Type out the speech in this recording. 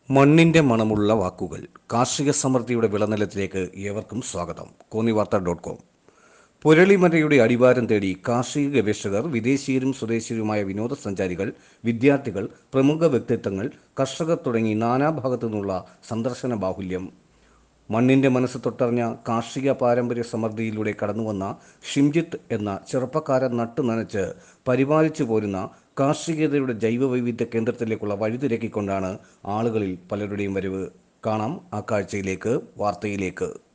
മണ്ണിൻ്റെ മണമുള്ള വാക്കുകൾ. കാർഷിക സമൃദ്ധിയുടെ വിളനിലത്തിലേക്ക് ഏവർക്കും സ്വാഗതം. കോന്നിവാർത്ത.com. പുരളിമലയുടെ അടിവാരം തേടി കാർഷിക ഗവേഷകർ, വിദേശീയരും സ്വദേശീയരുമായ വിനോദസഞ്ചാരികൾ, വിദ്യാർത്ഥികൾ, പ്രമുഖ വ്യക്തിത്വങ്ങൾ, കർഷകർ തുടങ്ങി നാനാഭാഗത്തു നിന്നുള്ള സന്ദർശന ബാഹുല്യം. മണ്ണിൻ്റെ മനസ്സ് തൊട്ടറിഞ്ഞ കാർഷിക പാരമ്പര്യ സമൃദ്ധിയിലൂടെ കടന്നുവന്ന ഷിംജിത്ത് എന്ന ചെറുപ്പക്കാരൻ നട്ടു നനച്ച് പരിപാലിച്ചു പോരുന്ന കാർഷികതയുടെ ജൈവവൈവിധ്യ കേന്ദ്രത്തിലേക്കുള്ള വഴിതിരക്കിക്കൊണ്ടാണ് ആളുകളിൽ പലരുടെയും വരവ്. കാണാം ആ കാഴ്ചയിലേക്ക്, വാർത്തയിലേക്ക്.